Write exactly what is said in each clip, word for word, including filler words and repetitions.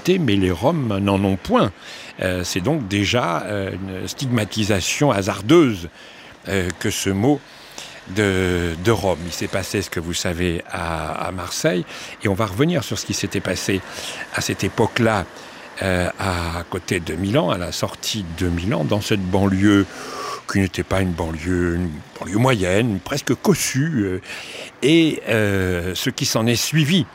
identité, mais les Roms n'en ont point. Euh, c'est donc déjà euh, une stigmatisation hasardeuse euh, que ce mot de, de Rome. Il s'est passé ce que vous savez à, à Marseille, et on va revenir sur ce qui s'était passé à cette époque-là, euh, à côté de Milan, à la sortie de Milan, dans cette banlieue qui n'était pas une banlieue, une banlieue moyenne, presque cossue, euh, et euh, ce qui s'en est suivi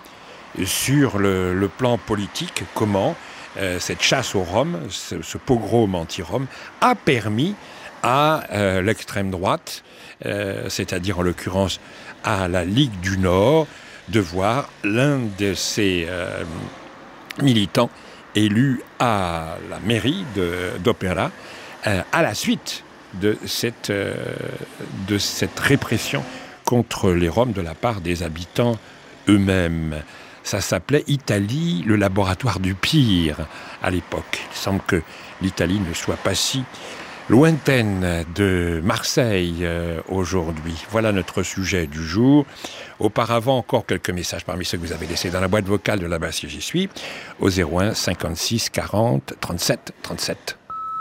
sur le, le plan politique, comment euh, cette chasse aux Roms, ce, ce pogrom anti-Rom, a permis à euh, l'extrême droite, euh, c'est-à-dire en l'occurrence à la Ligue du Nord, de voir l'un de ses euh, militants élu à la mairie de, d'Opéra, euh, à la suite de cette, euh, de cette répression contre les Roms de la part des habitants eux-mêmes. Ça s'appelait Italie, le laboratoire du pire à l'époque. Il semble que l'Italie ne soit pas si lointaine de Marseille euh, aujourd'hui. Voilà notre sujet du jour. Auparavant, encore quelques messages parmi ceux que vous avez laissés dans la boîte vocale de là-bas si j'y suis, au zéro un cinquante-six quarante trente-sept trente-sept.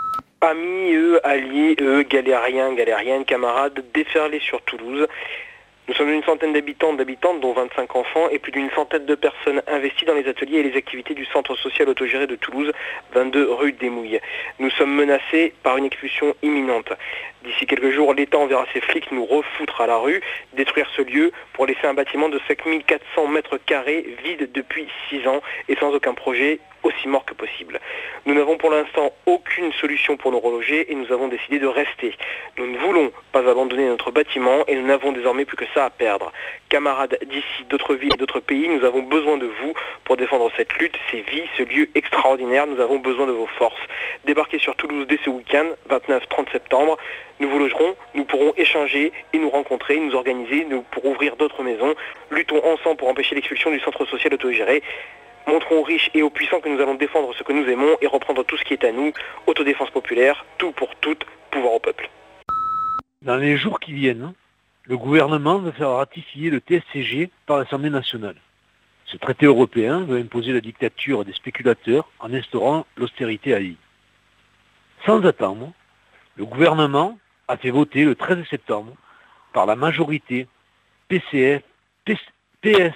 Amis, eux, alliés, eux, galériens, galériennes, camarades, déferlés sur Toulouse. Nous sommes une centaine d'habitants, d'habitantes, dont vingt-cinq enfants, et plus d'une centaine de personnes investies dans les ateliers et les activités du centre social autogéré de Toulouse, vingt-deux rue des Mouilles. Nous sommes menacés par une expulsion imminente. D'ici quelques jours, l'État enverra ses flics nous refoutre à la rue, détruire ce lieu pour laisser un bâtiment de cinq mille quatre cents mètres carrés vide depuis six ans et sans aucun projet, aussi mort que possible. Nous n'avons pour l'instant aucune solution pour nous reloger et nous avons décidé de rester. Nous ne voulons pas abandonner notre bâtiment et nous n'avons désormais plus que ça à perdre. Camarades d'ici, d'autres villes et d'autres pays, nous avons besoin de vous pour défendre cette lutte, ces vies, ce lieu extraordinaire. Nous avons besoin de vos forces. Débarquez sur Toulouse dès ce week-end, vingt-neuf trente septembre. Nous vous logerons, nous pourrons échanger et nous rencontrer, nous organiser, nous pour ouvrir d'autres maisons. Luttons ensemble pour empêcher l'expulsion du centre social autogéré. Montrons aux riches et aux puissants que nous allons défendre ce que nous aimons et reprendre tout ce qui est à nous. Autodéfense populaire, tout pour toutes, pouvoir au peuple. Dans les jours qui viennent, le gouvernement veut faire ratifier le T S C G par l'Assemblée nationale. Ce traité européen veut imposer la dictature des spéculateurs en instaurant l'austérité à vie. Sans attendre, le gouvernement a fait voter le treize septembre par la majorité P C F, P S,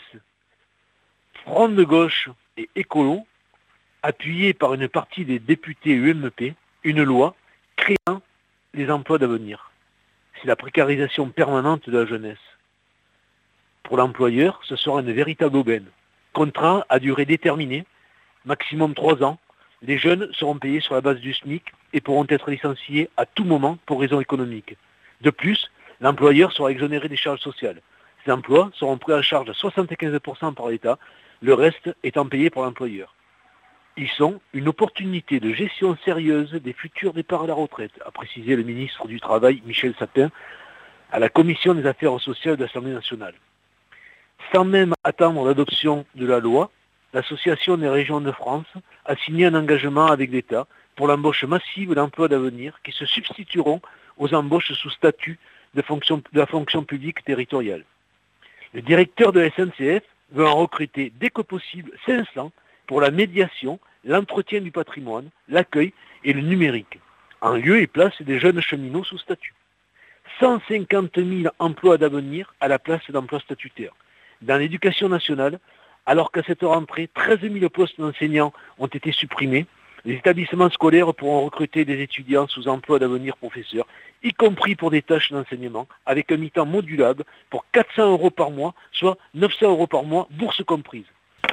Front de gauche et écolo, appuyé par une partie des députés U M P, une loi créant les emplois d'avenir. C'est la précarisation permanente de la jeunesse. Pour l'employeur, ce sera une véritable aubaine. Contrat à durée déterminée, maximum trois ans, les jeunes seront payés sur la base du SMIC et pourront être licenciés à tout moment pour raisons économiques. De plus, l'employeur sera exonéré des charges sociales. Ces emplois seront pris en charge à soixante-quinze pour cent par l'État, le reste étant payé par l'employeur. Ils sont une opportunité de gestion sérieuse des futurs départs à la retraite, a précisé le ministre du Travail, Michel Sapin, à la Commission des affaires sociales de l'Assemblée nationale. Sans même attendre l'adoption de la loi, l'Association des régions de France a signé un engagement avec l'État pour l'embauche massive d'emplois d'avenir qui se substitueront aux embauches sous statut de, fonction, de la fonction publique territoriale. Le directeur de la S N C F veut en recruter dès que possible cinq cents pour la médiation, l'entretien du patrimoine, l'accueil et le numérique, en lieu et place des jeunes cheminots sous statut. cent cinquante mille emplois d'avenir à la place d'emplois statutaires. Dans l'éducation nationale, alors qu'à cette rentrée, treize mille postes d'enseignants ont été supprimés, les établissements scolaires pourront recruter des étudiants sous emploi d'avenir professeurs, y compris pour des tâches d'enseignement, avec un mi-temps modulable pour quatre cents euros par mois, soit neuf cents euros par mois, bourse comprise.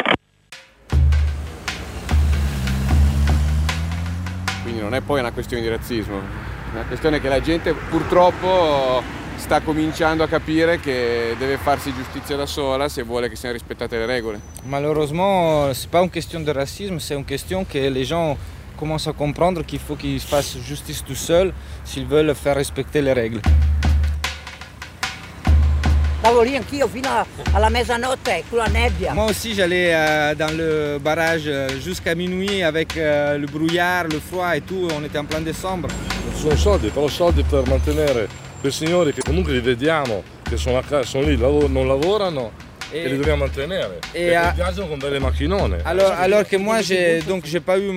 Quindi non è poi una questione di razzismo, è una questione che la gente purtroppo sta cominciando a capire che deve farsi giustizia da sola se vuole che siano rispettate le regole. Malheureusement, c'est pas une question de racisme, c'est une question que les gens commencent à comprendre qu'il faut qu'ils fassent justice tout seuls s'ils veulent faire respecter les règles. Stavo lì anch'io fino a, alla mezzanotte con la nebbia. Moi aussi j'allais euh, dans le barrage euh, jusqu'à minuit avec euh, le brouillard, le froid et tout, on était en plein décembre. Sono soldi, però soldi per mantenere quei signori che comunque li vediamo che sono, a casa, sono lì, lavoro, non lavorano e, e li dobbiamo mantenere. E a, viaggiano con delle macchinone. Alors, alors que moi, j'ai donc j'ai pas eu